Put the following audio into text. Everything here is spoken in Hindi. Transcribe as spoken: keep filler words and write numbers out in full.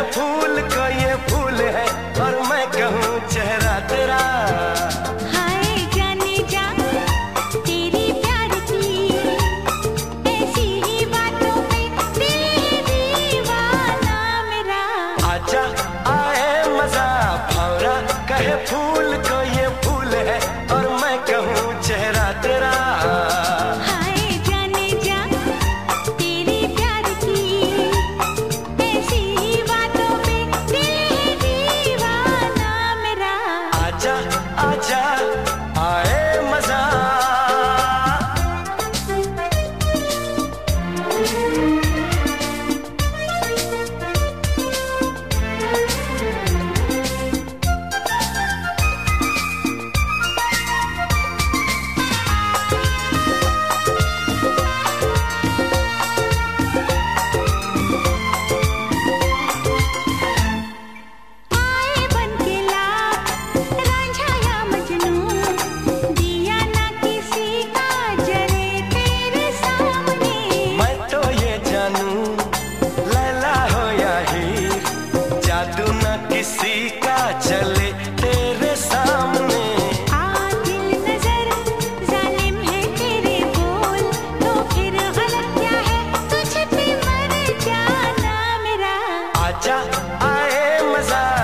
फूल को ये फूल है और मैं कहूँ चेहरा तेरा। हाय जाने जा तेरी प्यार की ऐसी ही बातों पे दिल दीवाना मेरा। आजा आए मजा भौरा कहे फूल को ये फूल है और मैं कहूँ चेहरा तेरा। आजा आए मजा। किसी का चले तेरे सामने। आदिल नजर जालिम है तेरे बोल तो फिर गलत क्या है तुझ पे मर जाना मेरा। आजा आए मजा।